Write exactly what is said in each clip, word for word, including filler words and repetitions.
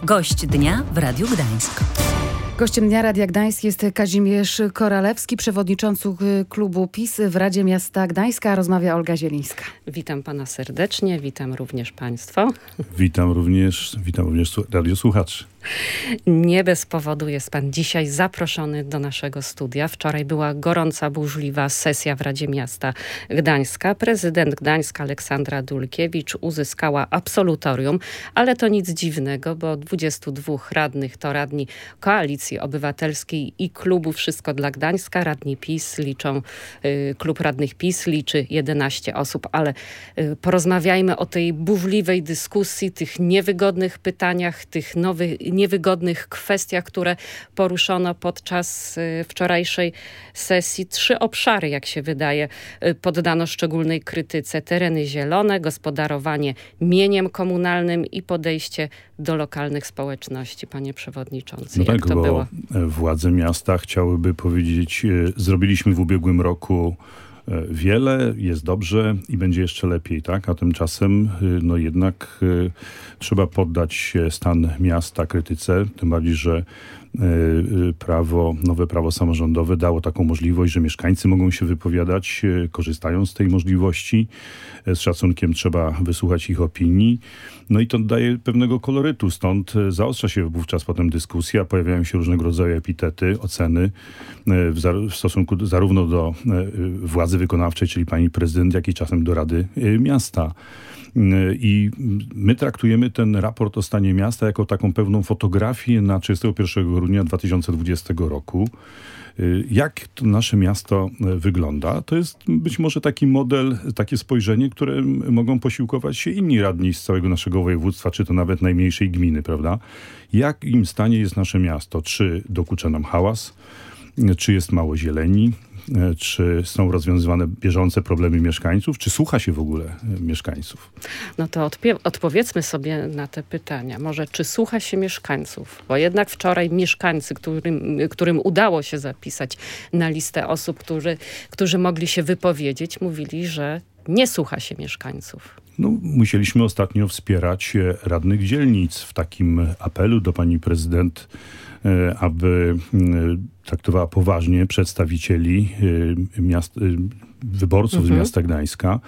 Gość dnia w Radiu Gdańsk. Gościem Dnia Radia Gdańsk jest Kazimierz Koralewski, przewodniczący klubu PiS w Radzie Miasta Gdańska. Rozmawia Olga Zielińska. Witam pana serdecznie, witam również państwo. Witam również, witam również radiosłuchaczy. Nie bez powodu jest pan dzisiaj zaproszony do naszego studia. Wczoraj była gorąca, burzliwa sesja w Radzie Miasta Gdańska. Prezydent Gdańska Aleksandra Dulkiewicz uzyskała absolutorium, ale to nic dziwnego, bo dwudziestu dwóch radnych to radni Koalicji Obywatelskiej i klubu Wszystko dla Gdańska. Radni PiS liczą, y, klub radnych PiS liczy jedenaście osób, ale y, porozmawiajmy o tej burzliwej dyskusji, tych niewygodnych pytaniach, tych nowych niewygodnych kwestiach, które poruszono podczas y, wczorajszej sesji. Trzy obszary, jak się wydaje, y, poddano szczególnej krytyce. Tereny zielone, gospodarowanie mieniem komunalnym i podejście do lokalnych społeczności. Panie przewodniczący, no jak tak, to bo było? Władze miasta chciałyby powiedzieć, y, zrobiliśmy w ubiegłym roku wiele, jest dobrze i będzie jeszcze lepiej, tak? A tymczasem no jednak y, trzeba poddać stan miasta krytyce, tym bardziej, że y, prawo, nowe prawo samorządowe dało taką możliwość, że mieszkańcy mogą się wypowiadać, y, korzystają z tej możliwości. Z szacunkiem trzeba wysłuchać ich opinii. No i to daje pewnego kolorytu, stąd zaostrza się wówczas potem dyskusja, pojawiają się różnego rodzaju epitety, oceny w, za, w stosunku do, zarówno do władzy wykonawczej, czyli pani prezydent, jak i czasem do Rady Miasta. I my traktujemy ten raport o stanie miasta jako taką pewną fotografię na trzydziestego pierwszego grudnia dwa tysiące dwudziestego roku. Jak to nasze miasto wygląda? To jest być może taki model, takie spojrzenie, które mogą posiłkować się inni radni z całego naszego województwa, czy to nawet najmniejszej gminy, prawda? Jak im stanie jest nasze miasto? Czy dokucza nam hałas? Czy jest mało zieleni? Czy są rozwiązywane bieżące problemy mieszkańców? Czy słucha się w ogóle mieszkańców? No to odpie- odpowiedzmy sobie na te pytania. Może czy słucha się mieszkańców? Bo jednak wczoraj mieszkańcy, którym, którym udało się zapisać na listę osób, którzy, którzy mogli się wypowiedzieć, mówili, że nie słucha się mieszkańców. No, musieliśmy ostatnio wspierać radnych dzielnic w takim apelu do pani prezydent, aby traktowała poważnie przedstawicieli miast, wyborców mhm. z miasta Gdańska.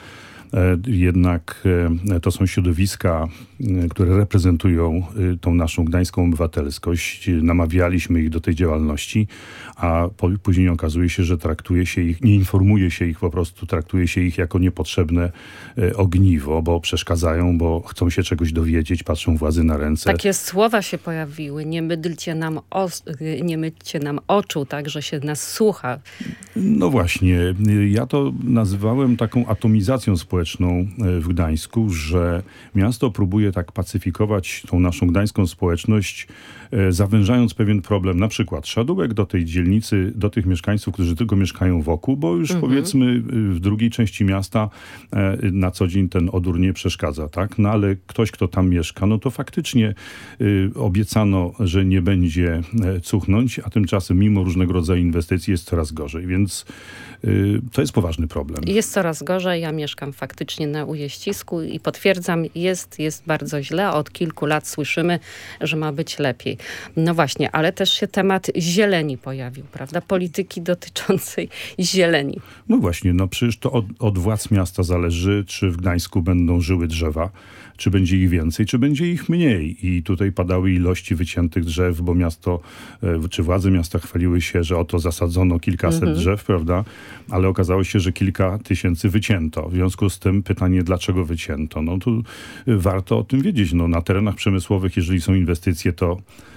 Jednak to są środowiska, które reprezentują tą naszą gdańską obywatelskość. Namawialiśmy ich do tej działalności, a później okazuje się, że traktuje się ich, nie informuje się ich, po prostu traktuje się ich jako niepotrzebne ogniwo, bo przeszkadzają, bo chcą się czegoś dowiedzieć, patrzą władzy na ręce. Takie słowa się pojawiły. Nie mydlcie nam, os- nie mydlcie nam oczu, tak, że się nas słucha. No właśnie. Ja to nazywałem taką atomizacją społeczną w Gdańsku, że miasto próbuje tak pacyfikować tą naszą gdańską społeczność, zawężając pewien problem, na przykład szadołek do tej dzielnicy, do tych mieszkańców, którzy tylko mieszkają wokół, bo już mhm. powiedzmy w drugiej części miasta na co dzień ten odór nie przeszkadza, tak? No ale ktoś, kto tam mieszka, no to faktycznie y, obiecano, że nie będzie cuchnąć, a tymczasem mimo różnego rodzaju inwestycji jest coraz gorzej, więc y, to jest poważny problem. Jest coraz gorzej, ja mieszkam faktycznie na Ujeścisku i potwierdzam, jest, jest bardzo źle. Od kilku lat słyszymy, że ma być lepiej. No właśnie, ale też się temat zieleni pojawił, prawda? Polityki dotyczącej zieleni. No właśnie, no przecież to od, od władz miasta zależy, czy w Gdańsku będą żyły drzewa, czy będzie ich więcej, czy będzie ich mniej. I tutaj padały ilości wyciętych drzew, bo miasto, czy władze miasta chwaliły się, że oto zasadzono kilkaset mhm. drzew, prawda? Ale okazało się, że kilka tysięcy wycięto. W związku z tym pytanie, dlaczego wycięto? No tu warto o tym wiedzieć. No, na terenach przemysłowych, jeżeli są inwestycje, to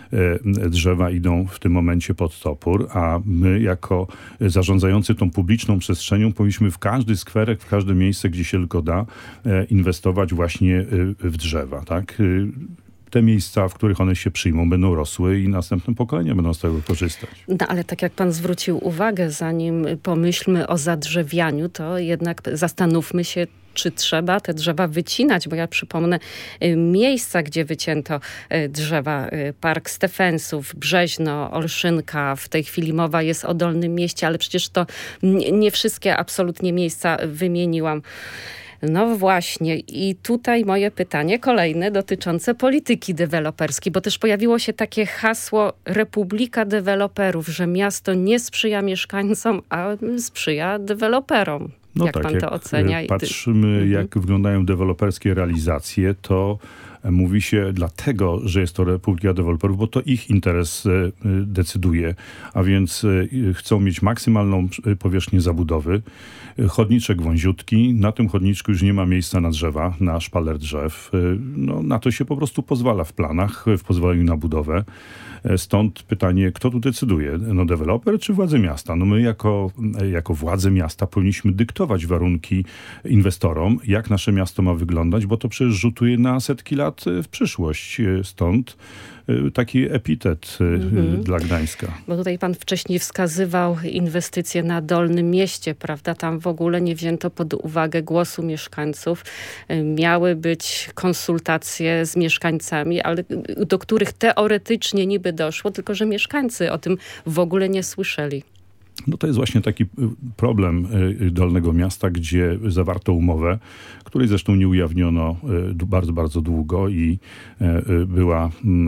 drzewa idą w tym momencie pod topór, a my jako zarządzający tą publiczną przestrzenią powinniśmy w każdy skwerek, w każde miejsce, gdzie się tylko da, inwestować właśnie w drzewa, tak? Te miejsca, w których one się przyjmą, będą rosły i następne pokolenia będą z tego korzystać. No ale tak jak pan zwrócił uwagę, zanim pomyślmy o zadrzewianiu, to jednak zastanówmy się, czy trzeba te drzewa wycinać, bo ja przypomnę miejsca, gdzie wycięto drzewa. Park Stefensów, Brzeźno, Olszynka, w tej chwili mowa jest o Dolnym Mieście, ale przecież to nie wszystkie absolutnie miejsca wymieniłam. No właśnie i tutaj moje pytanie kolejne dotyczące polityki deweloperskiej, bo też pojawiło się takie hasło Republika Deweloperów, że miasto nie sprzyja mieszkańcom, a sprzyja deweloperom. No jak tak, pan jak to ocenia? patrzymy, mhm. jak wyglądają deweloperskie realizacje, to mówi się dlatego, że jest to Republika Deweloperów, bo to ich interes decyduje, a więc chcą mieć maksymalną powierzchnię zabudowy, chodniczek wąziutki, na tym chodniczku już nie ma miejsca na drzewa, na szpaler drzew. No, na to się po prostu pozwala w planach, w pozwoleniu na budowę. Stąd pytanie, kto tu decyduje? No deweloper czy władze miasta? No my jako, jako władze miasta powinniśmy dyktować warunki inwestorom, jak nasze miasto ma wyglądać, bo to przecież rzutuje na setki lat w przyszłość. Stąd taki epitet mhm. dla Gdańska. Bo tutaj pan wcześniej wskazywał inwestycje na Dolnym Mieście, prawda? Tam w ogóle nie wzięto pod uwagę głosu mieszkańców. Miały być konsultacje z mieszkańcami, ale do których teoretycznie niby doszło, tylko że mieszkańcy o tym w ogóle nie słyszeli. No to jest właśnie taki problem Dolnego Miasta, gdzie zawarto umowę, której zresztą nie ujawniono bardzo, bardzo długo i była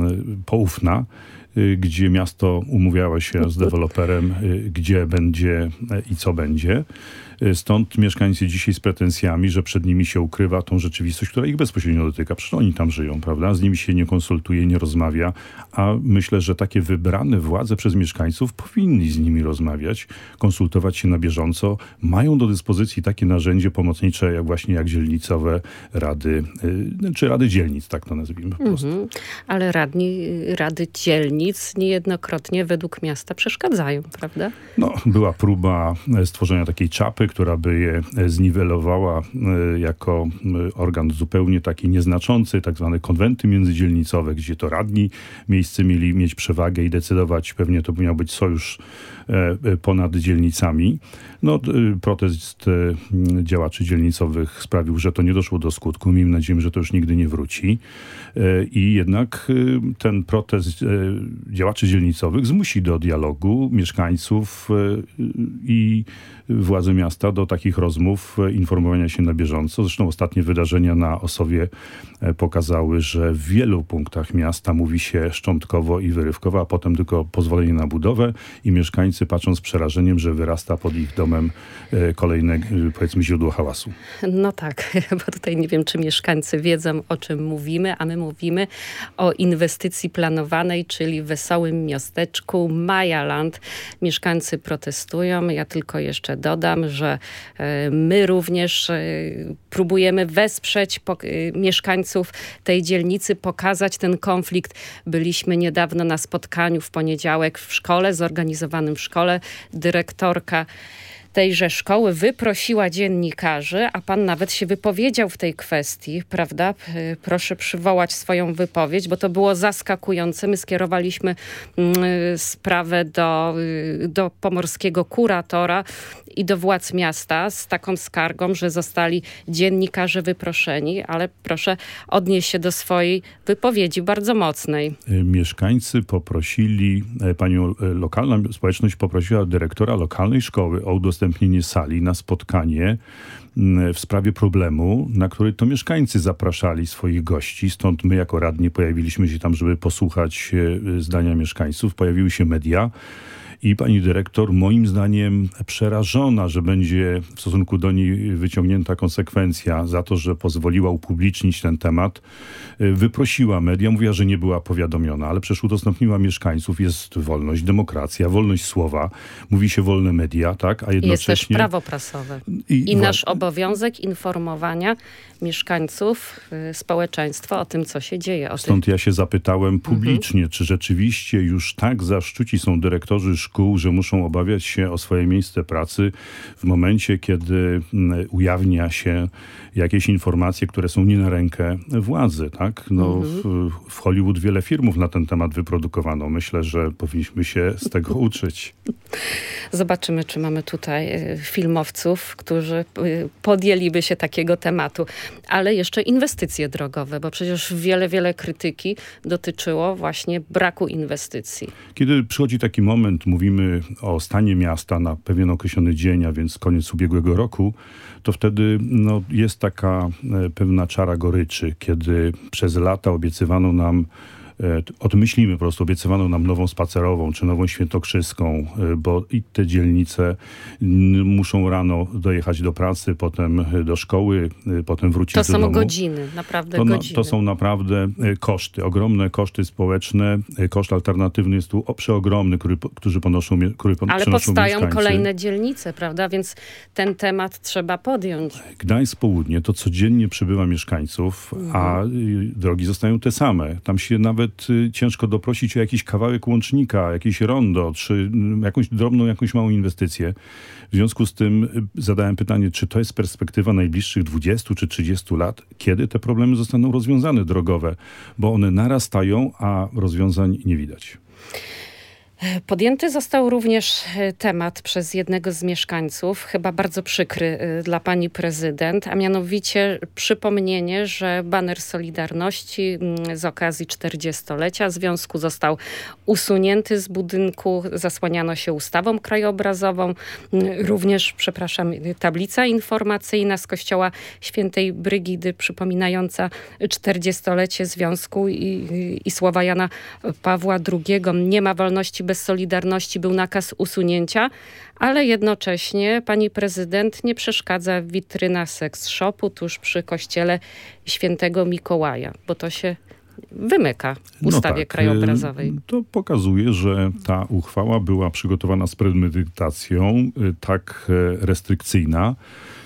poufna, gdzie miasto umawiało się z deweloperem, gdzie będzie i co będzie. Stąd mieszkańcy dzisiaj z pretensjami, że przed nimi się ukrywa tą rzeczywistość, która ich bezpośrednio dotyka. Przecież oni tam żyją, prawda? Z nimi się nie konsultuje, nie rozmawia, a myślę, że takie wybrane władze przez mieszkańców powinni z nimi rozmawiać, konsultować się na bieżąco. Mają do dyspozycji takie narzędzie pomocnicze, jak właśnie jak dzielnicowe rady, czy rady dzielnic, tak to nazwijmy po prostu. Mhm. Ale radni, rady dzielnic niejednokrotnie według miasta przeszkadzają, prawda? No, była próba stworzenia takiej czapy, która by je zniwelowała jako organ zupełnie taki nieznaczący, tak zwane konwenty międzydzielnicowe, gdzie to radni miejsce mieli mieć przewagę i decydować, pewnie to miał być sojusz ponad dzielnicami. No, protest działaczy dzielnicowych sprawił, że to nie doszło do skutku. Miejmy nadzieję, że to już nigdy nie wróci. I jednak ten protest działaczy dzielnicowych zmusi do dialogu mieszkańców i władze miasta do takich rozmów, informowania się na bieżąco. Zresztą ostatnie wydarzenia na Osowie pokazały, że w wielu punktach miasta mówi się szczątkowo i wyrywkowo, a potem tylko pozwolenie na budowę i mieszkańcy patrzą z przerażeniem, że wyrasta pod ich domem kolejne, powiedzmy, źródło hałasu. No tak, bo tutaj nie wiem, czy mieszkańcy wiedzą, o czym mówimy, a my mówimy o inwestycji planowanej, czyli w wesołym miasteczku Majaland. Mieszkańcy protestują. Ja tylko jeszcze dodam, że my również próbujemy wesprzeć mieszkańców tej dzielnicy, pokazać ten konflikt. Byliśmy niedawno na spotkaniu w poniedziałek w szkole, zorganizowanym w szkole. Dyrektorka tejże szkoły wyprosiła dziennikarzy, a pan nawet się wypowiedział w tej kwestii, prawda? Proszę przywołać swoją wypowiedź, bo to było zaskakujące. My skierowaliśmy sprawę do, do pomorskiego kuratora i do władz miasta z taką skargą, że zostali dziennikarze wyproszeni, ale proszę odnieść się do swojej wypowiedzi bardzo mocnej. Mieszkańcy poprosili, panią lokalna społeczność poprosiła dyrektora lokalnej szkoły o udostępnienie sali na spotkanie w sprawie problemu, na który to mieszkańcy zapraszali swoich gości. Stąd my jako radni pojawiliśmy się tam, żeby posłuchać zdania mieszkańców. Pojawiły się media. I pani dyrektor, moim zdaniem, przerażona, że będzie w stosunku do niej wyciągnięta konsekwencja za to, że pozwoliła upublicznić ten temat, wyprosiła media, mówiła, że nie była powiadomiona, ale przecież udostępniła mieszkańców. Jest wolność, demokracja, wolność słowa, mówi się wolne media, tak? A jednocześnie... Jest też prawo prasowe. I, I nasz obowiązek informowania mieszkańców, y, społeczeństwa o tym, co się dzieje. O Stąd tych... ja się zapytałem publicznie, mhm. czy rzeczywiście już tak zaszczyci są dyrektorzy szkół, że muszą obawiać się o swoje miejsce pracy w momencie, kiedy ujawnia się jakieś informacje, które są nie na rękę władzy, tak? No, mhm. w, w Hollywood wiele filmów na ten temat wyprodukowano. Myślę, że powinniśmy się z tego uczyć. Zobaczymy, czy mamy tutaj filmowców, którzy podjęliby się takiego tematu. Ale jeszcze inwestycje drogowe, bo przecież wiele, wiele krytyki dotyczyło właśnie braku inwestycji. Kiedy przychodzi taki moment, mówimy o stanie miasta na pewien określony dzień, a więc koniec ubiegłego roku, to wtedy no, jest taka e, pewna czara goryczy, kiedy przez lata obiecywano nam, o tym myślimy po prostu, obiecywano nam nową Spacerową czy nową Świętokrzyską, bo i te dzielnice muszą rano dojechać do pracy, potem do szkoły, potem wrócić to do domu. To są godziny, naprawdę to, godziny. To są naprawdę koszty, ogromne koszty społeczne. Koszt alternatywny jest tu przeogromny, który, którzy ponoszą, który Ale przynoszą powstają mieszkańcy. kolejne dzielnice, prawda? Więc ten temat trzeba podjąć. Gdańsk Południe to codziennie przybywa mieszkańców, mhm. a drogi zostają te same. Tam się nawet ciężko doprosić o jakiś kawałek łącznika, jakieś rondo, czy jakąś drobną, jakąś małą inwestycję. W związku z tym zadałem pytanie, czy to jest perspektywa najbliższych dwudziestu czy trzydziestu lat, kiedy te problemy zostaną rozwiązane drogowe, bo one narastają, a rozwiązań nie widać. Podjęty został również temat przez jednego z mieszkańców, chyba bardzo przykry dla pani prezydent, a mianowicie przypomnienie, że baner Solidarności z okazji czterdziestolecia związku został usunięty z budynku, zasłaniano się ustawą krajobrazową, również, przepraszam, tablica informacyjna z kościoła świętej Brygidy przypominająca czterdziestolecie związku i, i słowa Jana Pawła drugiego. Nie ma wolności bez Solidarności, był nakaz usunięcia, ale jednocześnie pani prezydent nie przeszkadza witryna seks shopu tuż przy kościele świętego Mikołaja, bo to się wymyka ustawie no tak, krajobrazowej. To pokazuje, że ta uchwała była przygotowana z premedytacją, tak restrykcyjna,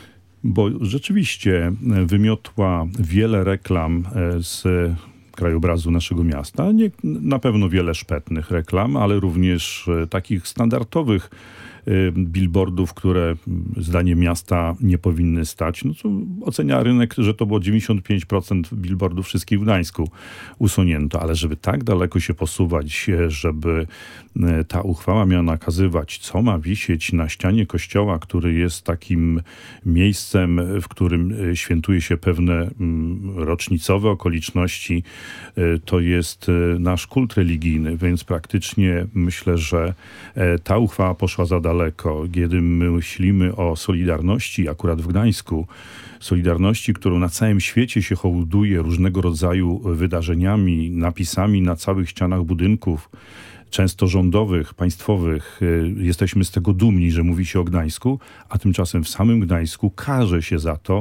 bo rzeczywiście wymiotła wiele reklam z krajobrazu naszego miasta. Nie, na pewno wiele szpetnych reklam, ale również takich standardowych billboardów, które zdaniem miasta nie powinny stać. No to ocenia rynek, że to było dziewięćdziesiąt pięć procent billboardów wszystkich w Gdańsku usunięto, ale żeby tak daleko się posuwać, żeby ta uchwała miała nakazywać, co ma wisieć na ścianie kościoła, który jest takim miejscem, w którym świętuje się pewne rocznicowe okoliczności, to jest nasz kult religijny, więc praktycznie myślę, że ta uchwała poszła za daleko. Kiedy myślimy o Solidarności, akurat w Gdańsku, Solidarności, którą na całym świecie się hołduje różnego rodzaju wydarzeniami, napisami na całych ścianach budynków, często rządowych, państwowych. Jesteśmy z tego dumni, że mówi się o Gdańsku, a tymczasem w samym Gdańsku karze się za to,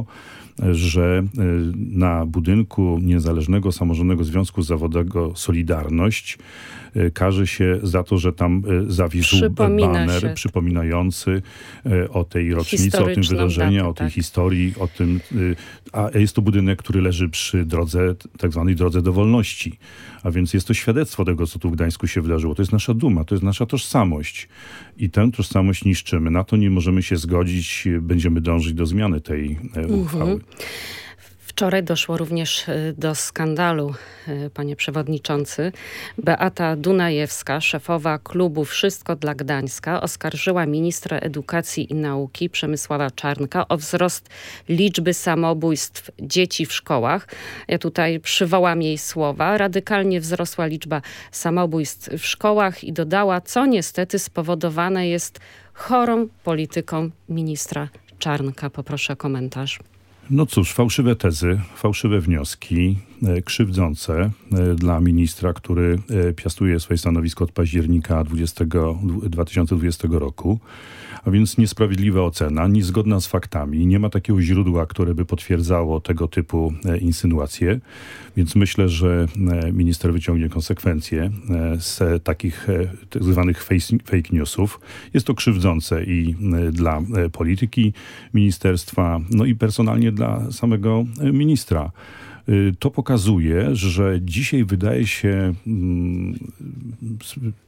że na budynku Niezależnego Samorządnego Związku Zawodowego Solidarność karze się za to, że tam zawisł Przypomina baner się. przypominający o tej rocznicy, o tym wydarzeniu, datę, o tej tak. historii, o tym, a jest to budynek, który leży przy drodze, tak zwanej drodze do wolności. A więc jest to świadectwo tego, co tu w Gdańsku się wydarzyło. To jest nasza duma, to jest nasza tożsamość. I tę tożsamość niszczymy. Na to nie możemy się zgodzić. Będziemy dążyć do zmiany tej uchwały. Mhm. Wczoraj doszło również do skandalu, panie przewodniczący. Beata Dunajewska, szefowa klubu Wszystko dla Gdańska, oskarżyła ministra edukacji i nauki Przemysława Czarnka o wzrost liczby samobójstw dzieci w szkołach. Ja tutaj przywołam jej słowa. Radykalnie wzrosła liczba samobójstw w szkołach i dodała, co niestety spowodowane jest chorą polityką ministra Czarnka. Poproszę o komentarz. No cóż, fałszywe tezy, fałszywe wnioski, e, krzywdzące e, dla ministra, który e, piastuje swoje stanowisko od października dwa tysiące dwudziestego roku. A więc niesprawiedliwa ocena, niezgodna z faktami. Nie ma takiego źródła, które by potwierdzało tego typu e, insynuacje. Więc myślę, że e, minister wyciągnie konsekwencje e, z takich e, tak zwanych face, fake newsów. Jest to krzywdzące i e, dla e, polityki ministerstwa, no i personalnie dla samego e, ministra. To pokazuje, że dzisiaj wydaje się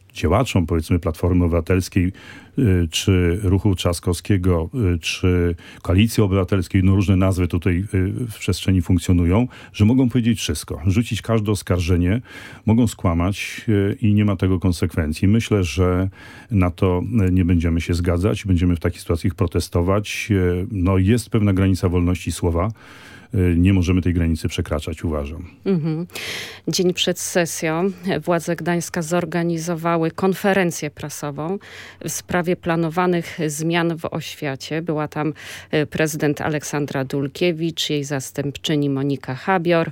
działaczom, powiedzmy, Platformy Obywatelskiej, czy Ruchu Trzaskowskiego, czy Koalicji Obywatelskiej, no różne nazwy tutaj w przestrzeni funkcjonują, że mogą powiedzieć wszystko, rzucić każde oskarżenie, mogą skłamać i nie ma tego konsekwencji. Myślę, że na to nie będziemy się zgadzać, będziemy w takich sytuacjach protestować. No jest pewna granica wolności słowa. Nie możemy tej granicy przekraczać, uważam. Mhm. Dzień przed sesją władze Gdańska zorganizowały konferencję prasową w sprawie planowanych zmian w oświacie. Była tam prezydent Aleksandra Dulkiewicz, jej zastępczyni Monika Habior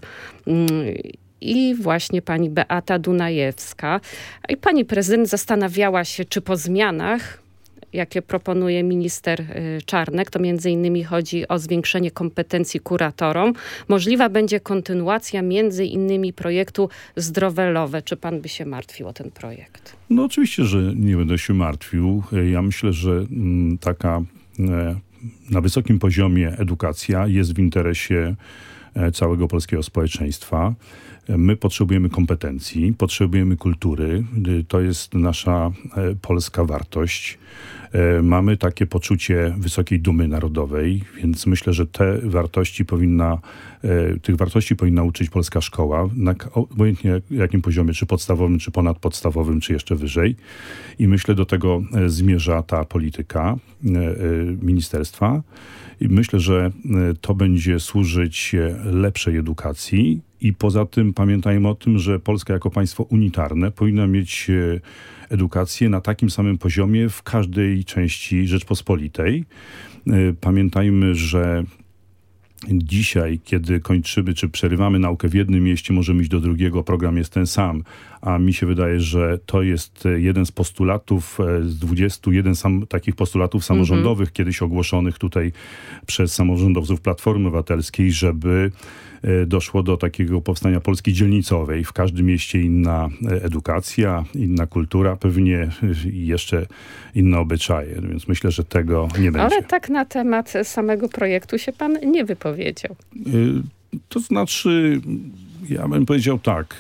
i właśnie pani Beata Dunajewska. I pani prezydent zastanawiała się, czy po zmianach, jakie proponuje minister Czarnek, to między innymi chodzi o zwiększenie kompetencji kuratorom. Możliwa będzie kontynuacja między innymi projektu Zdrowe Lowe. Czy pan by się martwił o ten projekt? No oczywiście, że nie będę się martwił. Ja myślę, że m, taka e, na wysokim poziomie edukacja jest w interesie e, całego polskiego społeczeństwa. My potrzebujemy kompetencji, potrzebujemy kultury. To jest nasza e, polska wartość. Mamy takie poczucie wysokiej dumy narodowej, więc myślę, że te wartości powinna, tych wartości powinna uczyć polska szkoła, na obojętnie jakim poziomie, czy podstawowym, czy ponadpodstawowym, czy jeszcze wyżej. I myślę, do tego zmierza ta polityka ministerstwa. I myślę, że to będzie służyć lepszej edukacji. I poza tym pamiętajmy o tym, że Polska jako państwo unitarne powinna mieć edukację na takim samym poziomie w każdej części Rzeczpospolitej. Pamiętajmy, że dzisiaj, kiedy kończymy, czy przerywamy naukę w jednym mieście, możemy iść do drugiego, program jest ten sam, a mi się wydaje, że to jest jeden z postulatów z dwudziestu, jeden sam takich postulatów samorządowych, mm-hmm. kiedyś ogłoszonych tutaj przez samorządowców Platformy Obywatelskiej, żeby doszło do takiego powstania Polski dzielnicowej. W każdym mieście inna edukacja, inna kultura, pewnie jeszcze inne obyczaje. Więc myślę, że tego nie będzie. Ale tak na temat samego projektu się pan nie wypowiedział. To znaczy, ja bym powiedział tak.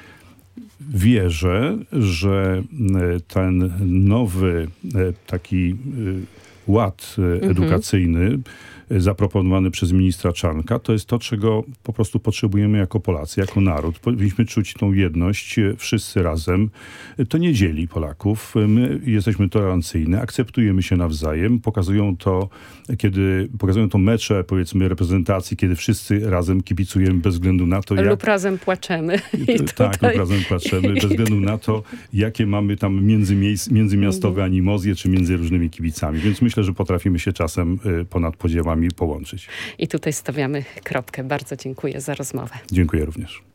Wierzę, że ten nowy taki ład edukacyjny, mhm. zaproponowany przez ministra Czarnka, to jest to, czego po prostu potrzebujemy jako Polacy, jako naród. Powinniśmy czuć tą jedność wszyscy razem. To nie dzieli Polaków. My jesteśmy tolerancyjni, akceptujemy się nawzajem. Pokazują to, kiedy pokazują to mecze, powiedzmy, reprezentacji, kiedy wszyscy razem kibicujemy bez względu na to, jak... Lub razem płaczemy. I tak, tutaj... lub razem płaczemy, bez względu na to, jakie mamy tam międzymiejs- międzymiastowe animozje, czy między różnymi kibicami. Więc myślę, że potrafimy się czasem ponad podziałami połączyć. I tutaj stawiamy kropkę. Bardzo dziękuję za rozmowę. Dziękuję również.